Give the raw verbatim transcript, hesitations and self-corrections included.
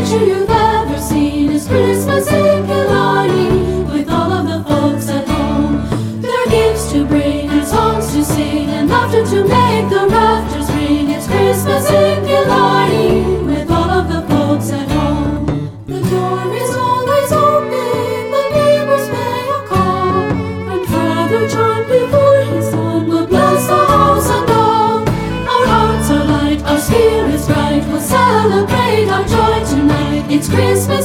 picture you've ever seen is Christmas in Killarney, with all of the folks at home. There are gifts to bring and songs to sing and laughter to make the rafters ring. It's Christmas in Killarney, with all of the folks at home. The door is always open, the neighbors pay a call, and Father John before his son will bless the house and all. Our hearts are light, our spirits bright, we'll celebrate our joy tonight. It's Christmas